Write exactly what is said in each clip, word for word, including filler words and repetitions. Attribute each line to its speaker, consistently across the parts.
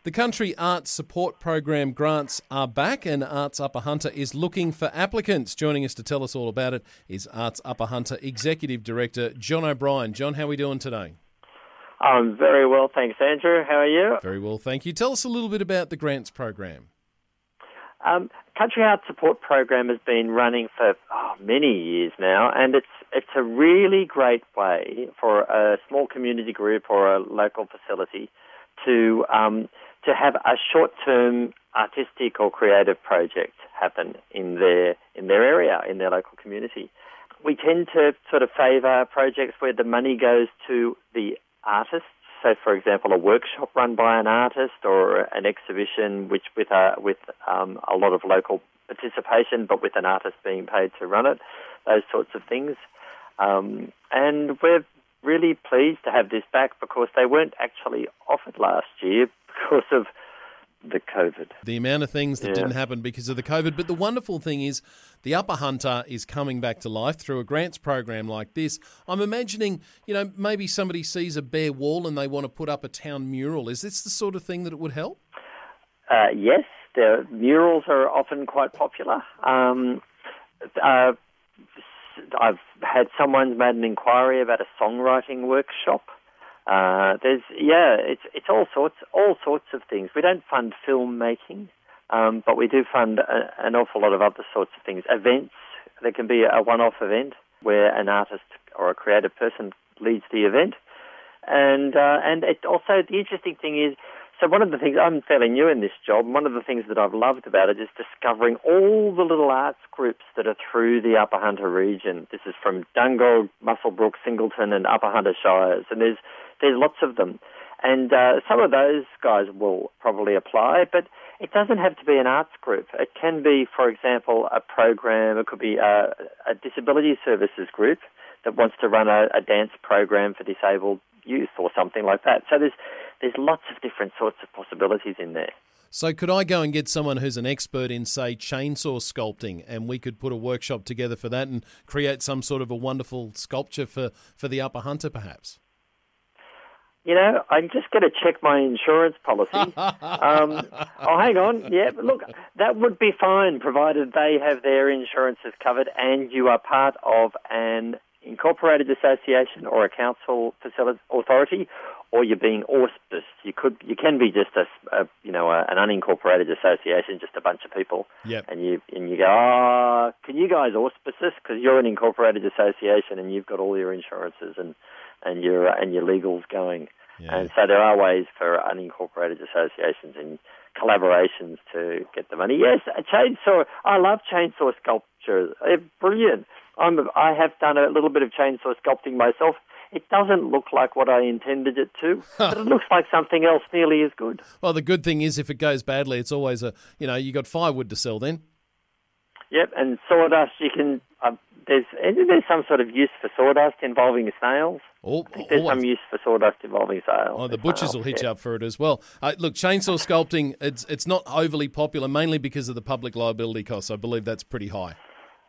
Speaker 1: The Country Arts Support Program grants are back, and Arts Upper Hunter is looking for applicants. Joining us to tell us all about it is Arts Upper Hunter Executive Director John O'Brien. John, how are we doing today?
Speaker 2: I'm very well, thanks, Andrew. How are you?
Speaker 1: Very well, thank you. Tell us a little bit about the grants program.
Speaker 2: Um, Country Arts Support Program has been running for oh, many years now, and it's it's a really great way for a small community group or a local facility to um, to have a short-term artistic or creative project happen in their in their area, in their local community. We tend to sort of favour projects where the money goes to the artists. So, for example, a workshop run by an artist or an exhibition which with a with um, a lot of local participation, but with an artist being paid to run it. Those sorts of things. Um, and we're really pleased to have this back because they weren't actually offered last year because of the COVID.
Speaker 1: The amount of things that
Speaker 2: yeah.
Speaker 1: didn't happen because of the COVID. But the wonderful thing is the Upper Hunter is coming back to life through a grants program like this. I'm imagining, you know, maybe somebody sees a bare wall and they want to put up a town mural. Is this the sort of thing that it would help?
Speaker 2: Uh, yes, the murals are often quite popular. Um, uh, I've had someone's made an inquiry about a songwriting workshop. Uh, there's yeah, it's it's all sorts all sorts of things. We don't fund filmmaking, um, but we do fund a, an awful lot of other sorts of things. Events. There can be a one-off event where an artist or a creative person leads the event, and uh, and it also the interesting thing is. So one of the things, I'm fairly new in this job, one of the things that I've loved about it is discovering all the little arts groups that are through the Upper Hunter region. This is from Dungog, Muswellbrook, Singleton and Upper Hunter Shires, and there's there's lots of them. And uh, some of those guys will probably apply, but it doesn't have to be an arts group. It can be, for example, a program, it could be a, a disability services group that wants to run a, a dance program for disabled youth or something like that. So there's there's lots of different sorts of possibilities in there.
Speaker 1: So could I go and get someone who's an expert in, say, chainsaw sculpting, and we could put a workshop together for that and create some sort of a wonderful sculpture for, for the Upper Hunter, perhaps?
Speaker 2: You know, I'm just going to check my insurance policy. um, oh, hang on. Yeah, but look, that would be fine, provided they have their insurances covered and you are part of an incorporated association or a council facility authority, or you're being auspiced. You could, you can be just a, a you know, a, an unincorporated association, just a bunch of people.
Speaker 1: Yep.
Speaker 2: And you and you go, ah, oh, can you guys auspice us? Because you're an incorporated association and you've got all your insurances and and your and your legals going.
Speaker 1: Yeah.
Speaker 2: And so there are ways for unincorporated associations and collaborations to get the money. Yes, a chainsaw. I love chainsaw sculpture. They're brilliant. I'm, I have done a little bit of chainsaw sculpting myself. It doesn't look like what I intended it to, but it looks like something else nearly as good.
Speaker 1: Well, the good thing is if it goes badly, it's always a, you know, you got firewood to sell then.
Speaker 2: Yep, and sawdust, you can, uh, there's there's some sort of use for sawdust involving snails.
Speaker 1: Oh,
Speaker 2: I think there's
Speaker 1: always.
Speaker 2: some use for sawdust involving snails.
Speaker 1: Oh, the butchers will hit
Speaker 2: yeah.
Speaker 1: you up for it as well. Uh, look, chainsaw sculpting, it's it's not overly popular, mainly because of the public liability costs. I believe that's pretty high.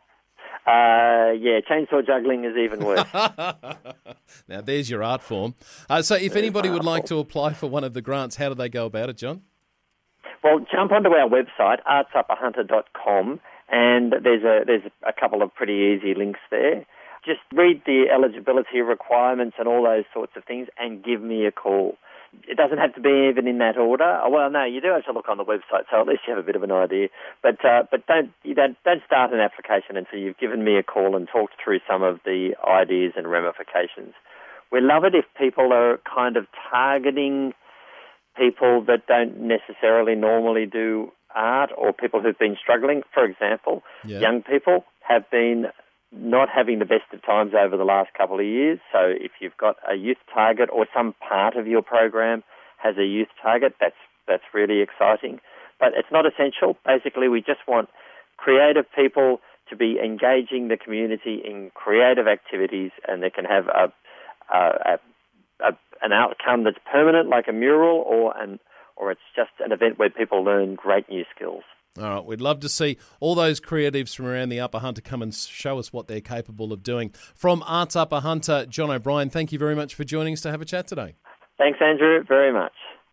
Speaker 2: Uh, yeah, chainsaw juggling is even worse.
Speaker 1: Now, there's your art form. Uh, so if anybody would like to apply for one of the grants, how do they go about it, John?
Speaker 2: Well, jump onto our website, arts upper hunter dot com, and there's a there's a couple of pretty easy links there. Just read the eligibility requirements and all those sorts of things and give me a call. It doesn't have to be even in that order. Oh, well, no, you do have to look on the website, so at least you have a bit of an idea. But uh, but don't, you don't don't start an application until you've given me a call and talked through some of the ideas and ramifications. We love it if people are kind of targeting people that don't necessarily normally do art or people who've been struggling. For example,
Speaker 1: yeah.
Speaker 2: young people have been not having the best of times over the last couple of years. So if you've got a youth target or some part of your program has a youth target, that's that's really exciting. But it's not essential. Basically, we just want creative people to be engaging the community in creative activities, and they can have a, a, a, a an outcome that's permanent, like a mural, or an or it's just an event where people learn great new skills.
Speaker 1: All right, we'd love to see all those creatives from around the Upper Hunter come and show us what they're capable of doing. From Arts Upper Hunter, John O'Brien, thank you very much for joining us to have a chat today.
Speaker 2: Thanks, Andrew, very much.